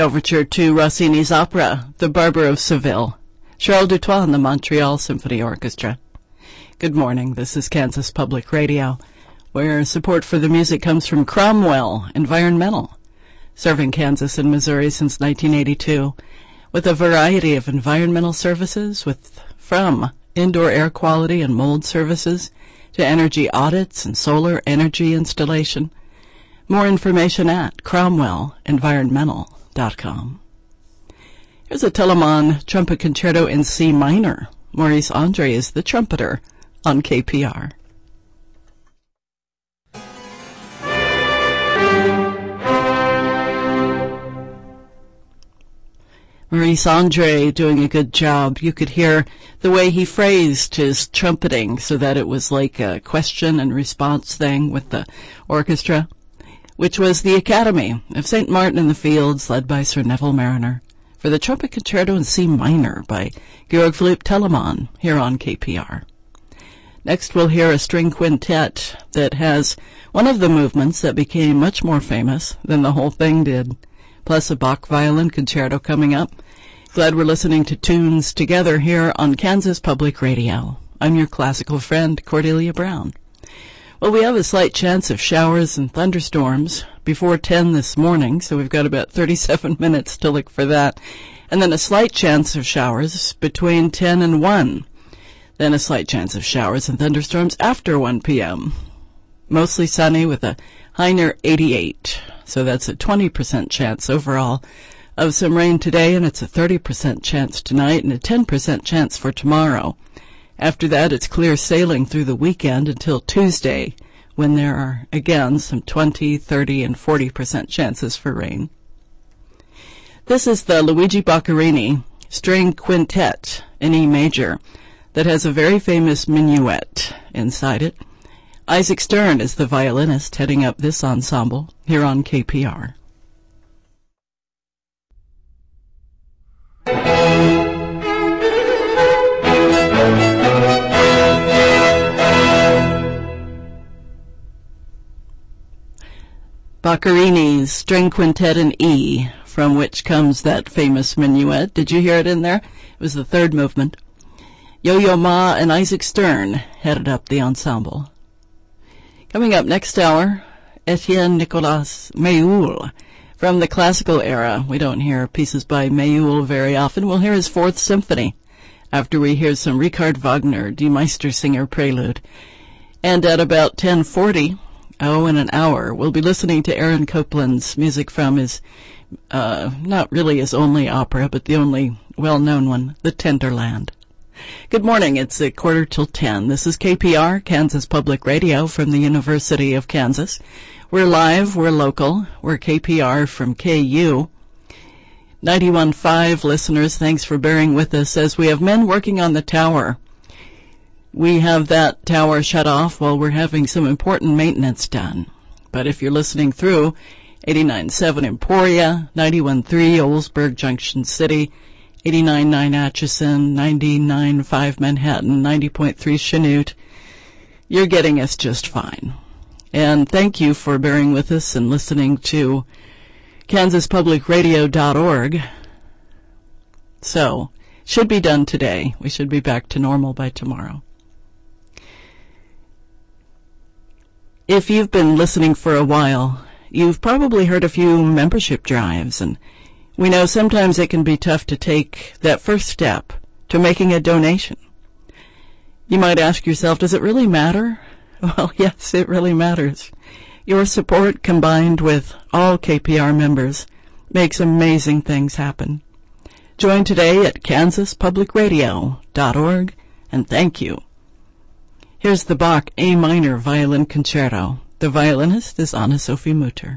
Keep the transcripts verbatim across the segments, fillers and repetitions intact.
overture to Rossini's opera, The Barber of Seville. Charles Dutoit and the Montreal Symphony Orchestra. Good morning, this is Kansas Public Radio, where support for the music comes from Cromwell Environmental, serving Kansas and Missouri since nineteen eighty-two, with a variety of environmental services with from indoor air quality and mold services to energy audits and solar energy installation. More information at cromwell environmental dot com. Here's a Telemann trumpet concerto in C minor. Maurice Andre is the trumpeter on K P R. Maurice Andre doing a good job. You could hear the way he phrased his trumpeting so that it was like a question and response thing with the orchestra, which was the Academy of Saint Martin in the Fields, led by Sir Neville Mariner, for the trumpet concerto in C minor by Georg Philipp Telemann here on K P R. Next we'll hear a string quintet that has one of the movements that became much more famous than the whole thing did, plus a Bach violin concerto coming up. Glad we're listening to tunes together here on Kansas Public Radio. I'm your classical friend, Cordelia Brown. Well, we have a slight chance of showers and thunderstorms before ten this morning, so we've got about thirty-seven minutes to look for that. And then a slight chance of showers between ten and one. Then a slight chance of showers and thunderstorms after one p.m. Mostly sunny with a high near eighty-eight. So that's a twenty percent chance overall of some rain today, and it's a thirty percent chance tonight and a ten percent chance for tomorrow. After that, it's clear sailing through the weekend until Tuesday, when there are, again, some twenty, thirty, and forty percent chances for rain. This is the Luigi Boccherini String Quintet in E major that has a very famous minuet inside it. Isaac Stern is the violinist heading up this ensemble here on K P R. Boccherini's String Quintet in E, from which comes that famous minuet. Did you hear it in there? It was the third movement. Yo-Yo Ma and Isaac Stern headed up the ensemble. Coming up next hour, Etienne Nicolas Méhul. From the classical era, we don't hear pieces by Méhul very often. We'll hear his Fourth Symphony after we hear some Richard Wagner, Die Meistersinger Prelude. And at about ten forty, oh, in an hour, we'll be listening to Aaron Copland's music from his, uh, not really his only opera, but the only well-known one, The Tenderland. Good morning. It's a quarter till ten. This is K P R, Kansas Public Radio from the University of Kansas. We're live, we're local, we're K P R from K U. ninety-one point five listeners, thanks for bearing with us as we have men working on the tower. We have that tower shut off while we're having some important maintenance done. But if you're listening through eighty-nine point seven Emporia, ninety-one point three Oldsburg Junction City, eighty-nine point nine Atchison, ninety-nine point five Manhattan, ninety point three Chanute, you're getting us just fine. And thank you for bearing with us and listening to kansas public radio dot org. So, should be done today. We should be back to normal by tomorrow. If you've been listening for a while, you've probably heard a few membership drives, and we know sometimes it can be tough to take that first step to making a donation. You might ask yourself, does it really matter? Well, yes, it really matters. Your support, combined with all K P R members, makes amazing things happen. Join today at kansas public radio dot org, and thank you. Here's the Bach A minor violin concerto. The violinist is Anne-Sophie Mutter.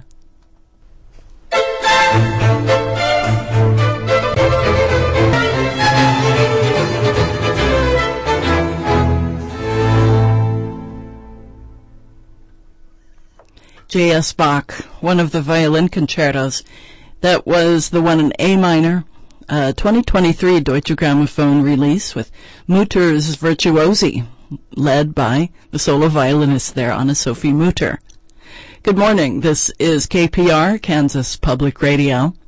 J S. Bach, one of the violin concertos. That was the one in A minor, a twenty twenty-three Deutsche Grammophon release with Mutter's Virtuosi, led by the solo violinist there, Anne-Sophie Mutter. Good morning. This is K P R, Kansas Public Radio.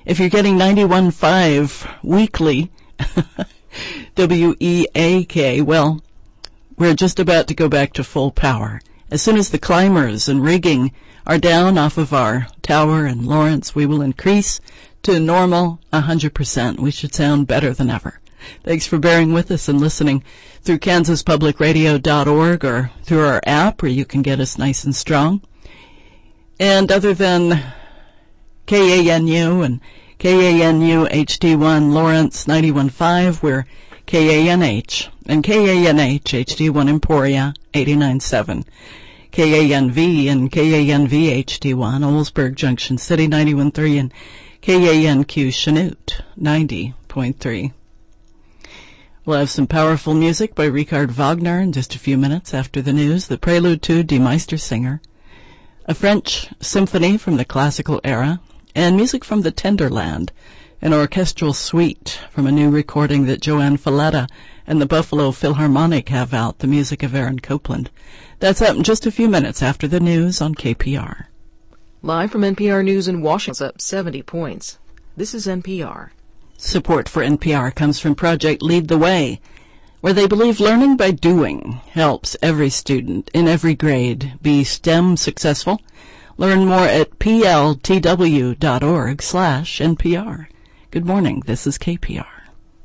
If you're getting ninety-one point five weekly, W E A K, well, we're just about to go back to full power. As soon as the climbers and rigging are down off of our tower in Lawrence, we will increase to normal one hundred percent. We should sound better than ever. Thanks for bearing with us and listening through kansas public radio dot org or through our app where you can get us nice and strong. And other than K A N U and K A N U H D one Lawrence ninety-one point five, we're K A N H and K A N H H D one Emporia eighty-nine point seven. K A N V and K A N V H D one Oldsburg Junction City ninety-one point three and K A N Q Chanute ninety point three. We'll have some powerful music by Richard Wagner in just a few minutes after the news, the prelude to Die Meistersinger, a French symphony from the classical era, and music from the Tenderland, an orchestral suite from a new recording that Joanne Falletta and the Buffalo Philharmonic have out, the music of Aaron Copland. That's up in just a few minutes after the news on K P R. Live from N P R News in Washington, up seventy points. This is N P R. Support for N P R comes from Project Lead the Way, where they believe learning by doing helps every student in every grade be STEM successful. Learn more at P L T W dot org slash N P R. Good morning. This is K P R.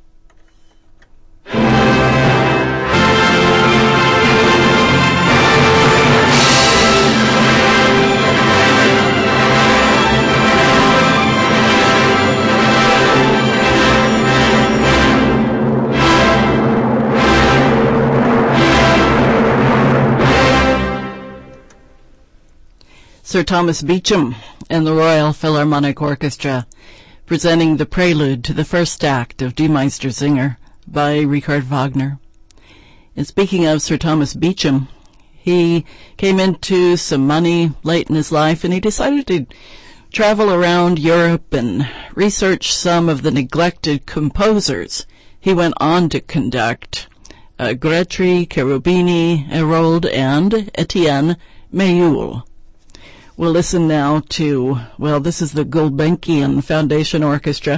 Sir Thomas Beecham and the Royal Philharmonic Orchestra presenting the prelude to the first act of Die Meistersinger by Richard Wagner. And speaking of Sir Thomas Beecham, he came into some money late in his life and he decided to travel around Europe and research some of the neglected composers he went on to conduct, uh, Grétry, Cherubini, Hérold, and Etienne Méhul. We'll listen now to, well, this is the Gulbenkian Foundation Orchestra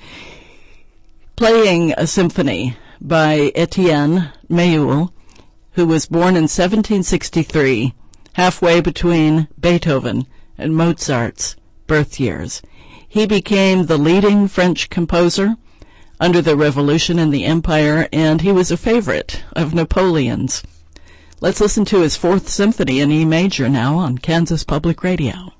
playing a symphony by Etienne Méhul, who was born in seventeen sixty-three, halfway between Beethoven and Mozart's birth years. He became the leading French composer under the Revolution in the Empire, and he was a favorite of Napoleon's. Let's listen to his Fourth Symphony in E major now on Kansas Public Radio.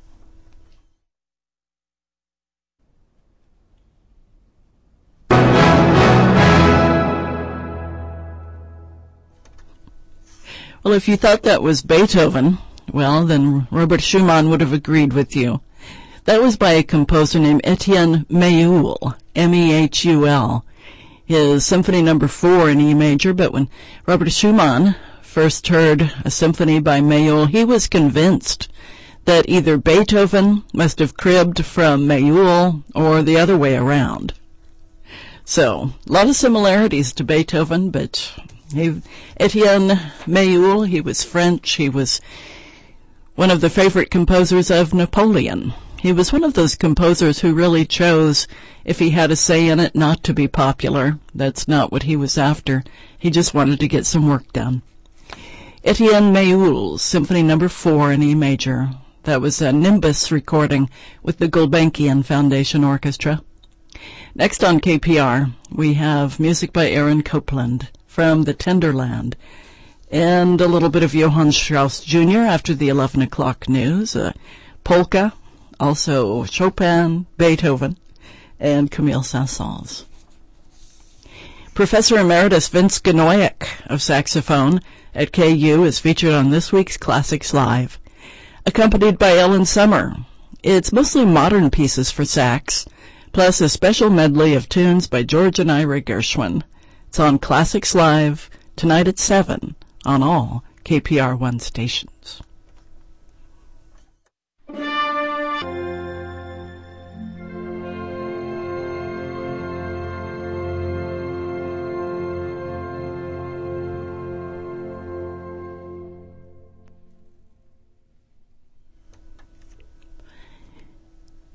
Well, if you thought that was Beethoven, well, then Robert Schumann would have agreed with you. That was by a composer named Etienne Méhul, M E H U L. His Symphony Number Four in E major, but when Robert Schumann first heard a symphony by Méhul, he was convinced that either Beethoven must have cribbed from Méhul or the other way around. So, a lot of similarities to Beethoven, but he, Etienne Méhul, he was French. He was one of the favorite composers of Napoleon. He was one of those composers who really chose, if he had a say in it, not to be popular. That's not what he was after. He just wanted to get some work done. Etienne Méhul's Symphony Number Four in E major. That was a Nimbus recording with the Gulbenkian Foundation Orchestra. Next on K P R, we have music by Aaron Copland from the Tenderland, and a little bit of Johann Strauss Junior after the eleven o'clock news, uh, polka, also Chopin, Beethoven, and Camille Saint-Saëns. Professor Emeritus Vince Ganoyak of saxophone at K U is featured on this week's Classics Live, accompanied by Ellen Summer. It's mostly modern pieces for sax, plus a special medley of tunes by George and Ira Gershwin. It's on Classics Live tonight at seven on all K P R one stations.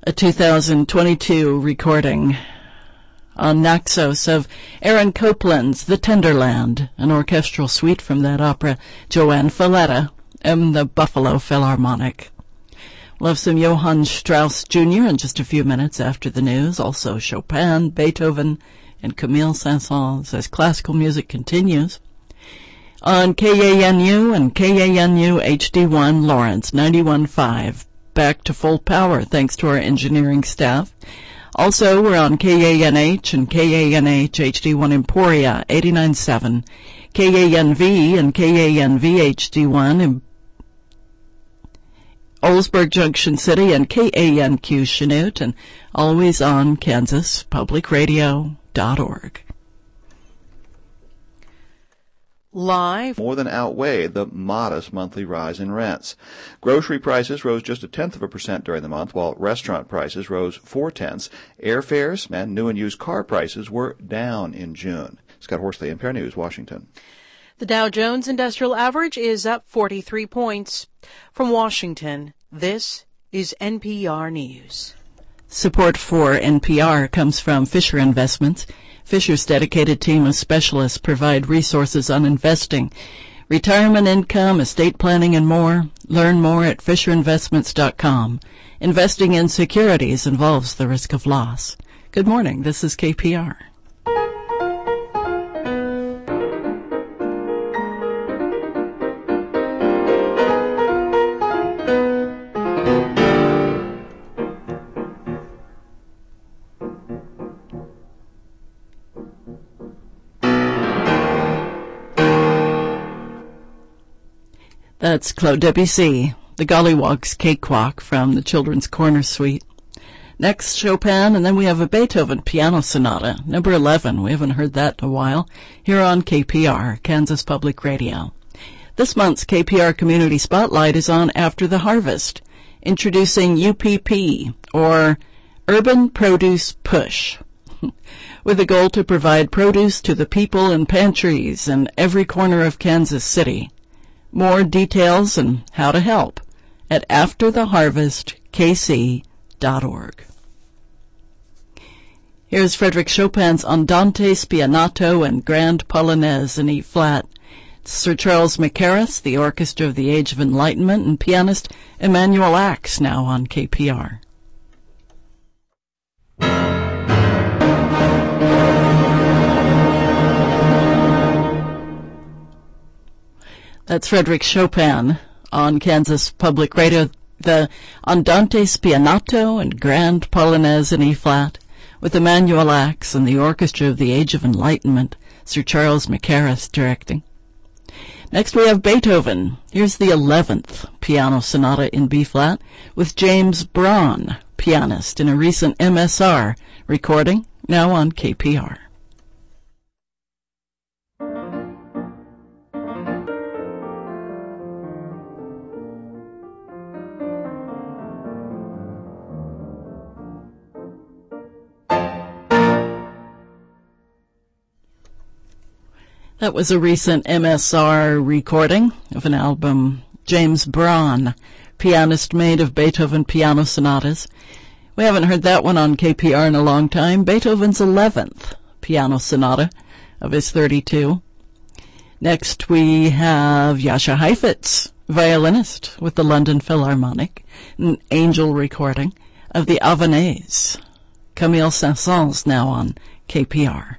a two thousand twenty-two recording on Naxos of Aaron Copland's The Tenderland, an orchestral suite from that opera, Joanne Falletta, and the Buffalo Philharmonic. We'll have some Johann Strauss Junior in just a few minutes after the news, also Chopin, Beethoven, and Camille Saint-Saëns as classical music continues. On K A N U and K A N U H D one Lawrence, ninety-one point five. Back to full power thanks to our engineering staff. Also, we're on K A N H and K A N H H D one Emporia, eighty-nine point seven. K A N V and K A N V H D one in Oldsburg Junction City and K A N Q Chanute, and always on Kansas Public Radio dot org. Live more than outweighed the modest monthly rise in rents. Grocery prices rose just a tenth of a percent during the month, while restaurant prices rose four tenths. Airfares and new and used car prices were down in June. Scott Horsley, N P R News, Washington. The Dow Jones Industrial Average is up forty-three points. From Washington, this is N P R News. Support for N P R comes from Fisher Investments. Fisher's dedicated team of specialists provide resources on investing, retirement income, estate planning, and more. Learn more at fisher investments dot com. Investing in securities involves the risk of loss. Good morning. This is K P R. That's Claude Debussy, the Gollywogs Cakewalk from the Children's Corner Suite. Next, Chopin, and then we have a Beethoven Piano Sonata, number eleven. We haven't heard that in a while, here on K P R, Kansas Public Radio. This month's K P R Community Spotlight is on After the Harvest, introducing U P P, or Urban Produce Push, with a goal to provide produce to the people in pantries in every corner of Kansas City. More details and how to help at after the harvest k c dot org. Here's Frédéric Chopin's Andante Spianato and Grand Polonaise in E-flat. Sir Charles Mackerras, the Orchestra of the Age of Enlightenment, and pianist Emanuel Axe, now on K P R. That's Frédéric Chopin on Kansas Public Radio, the Andante Spianato and Grand Polonaise in E-flat, with Emanuel Axe and the Orchestra of the Age of Enlightenment, Sir Charles Mackerras directing. Next we have Beethoven. Here's the eleventh Piano Sonata in B-flat, with James Braun, pianist, in a recent M S R recording, now on K P R. That was a recent M S R recording of an album, James Braun, pianist made of Beethoven piano sonatas. We haven't heard that one on K P R in a long time. Beethoven's eleventh piano sonata of his thirty-two. Next we have Jascha Heifetz, violinist with the London Philharmonic, an angel recording of the Avanaise. Camille Saint-Saëns now on K P R.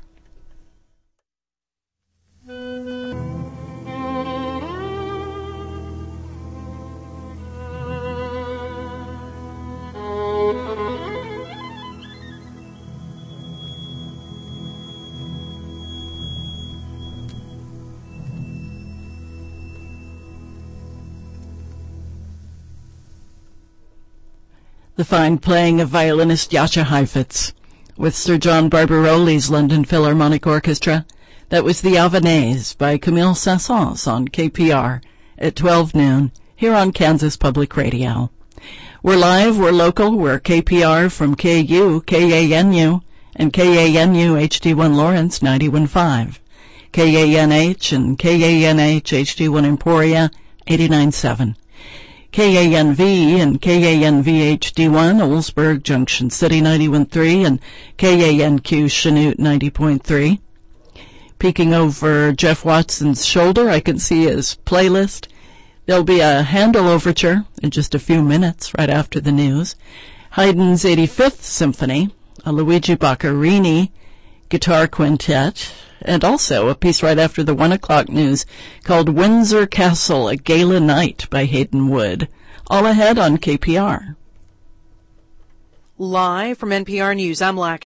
The fine playing of violinist Jascha Heifetz with Sir John Barbaroli's London Philharmonic Orchestra. That was the Avanaise by Camille Saint-Saëns on K P R at twelve noon here on Kansas Public Radio. We're live, we're local, we're K P R from K U, K A N U, and K A N U H D one Lawrence ninety-one point five, K A N H and K A N H H D one Emporia eighty-nine point seven. K A N V and K A N V H D one, Oldsburg, Junction City ninety-one point three, and K A N Q Chanute ninety point three. Peeking over Jeff Watson's shoulder, I can see his playlist. There'll be a Handel overture in just a few minutes, right after the news. Haydn's eighty-fifth Symphony, a Luigi Boccherini guitar quintet, and also a piece right after the one o'clock news called Windsor Castle, a Gala Night by Hayden Wood. All ahead on K P R. Live from N P R News, I'm Lack.